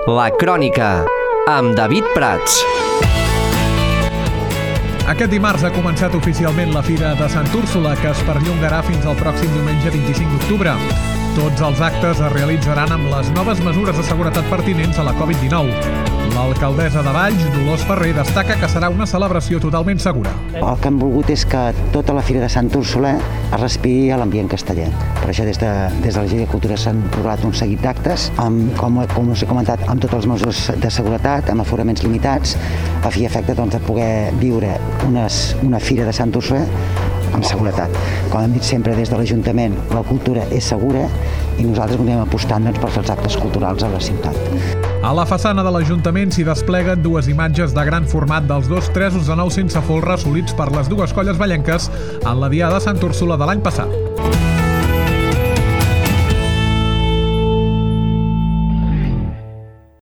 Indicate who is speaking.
Speaker 1: La Crònica, amb David Prats.
Speaker 2: Aquest dimarts ha començat oficialment la Fira de Sant Úrsula, que es perllongarà fins al pròxim diumenge 25 d'octubre. Tots els actes es realitzaran amb les noves mesures de seguretat pertinents a la Covid-19. L'alcaldessa de Valls, Dolors Ferrer, destaca que serà una celebració totalment segura.
Speaker 3: El que hem volgut és que tota la Fira de Sant Úrsula es respiri a l'ambient casteller. Per això des de la Regió de Cultura s'han programat un seguit d'actes, com us he comentat, amb tots els mesures de seguretat, amb aforaments limitats, a fi i efecte de poder viure una Fira de Sant Úrsula amb seguretat. Com hem dit sempre des de l'Ajuntament, la cultura és segura i nosaltres continuem apostant pels actes culturals a la ciutat.
Speaker 2: A la façana de l'Ajuntament s'hi despleguen dues imatges de gran format dels dos tresos de nou sense folre assolits per les dues colles vallenques en la Diada de Sant Úrsula de l'any passat.